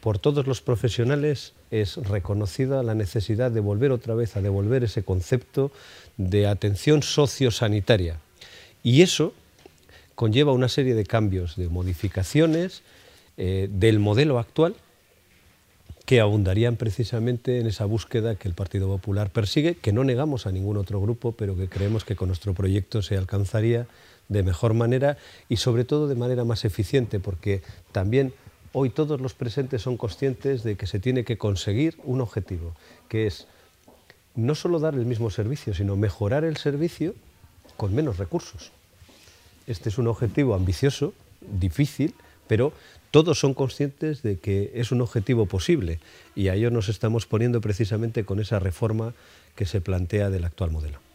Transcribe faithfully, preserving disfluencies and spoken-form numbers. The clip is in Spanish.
por todos los profesionales es reconocida la necesidad de volver otra vez a devolver ese concepto de atención sociosanitaria. Y eso conlleva una serie de cambios, de modificaciones eh, del modelo actual que abundarían precisamente en esa búsqueda que el Partido Popular persigue, que no negamos a ningún otro grupo, pero que creemos que con nuestro proyecto se alcanzaría de mejor manera y sobre todo de manera más eficiente, porque también hoy todos los presentes son conscientes de que se tiene que conseguir un objetivo, que es no solo dar el mismo servicio, sino mejorar el servicio con menos recursos. Este es un objetivo ambicioso, difícil, pero todos son conscientes de que es un objetivo posible y a ello nos estamos poniendo precisamente con esa reforma que se plantea del actual modelo.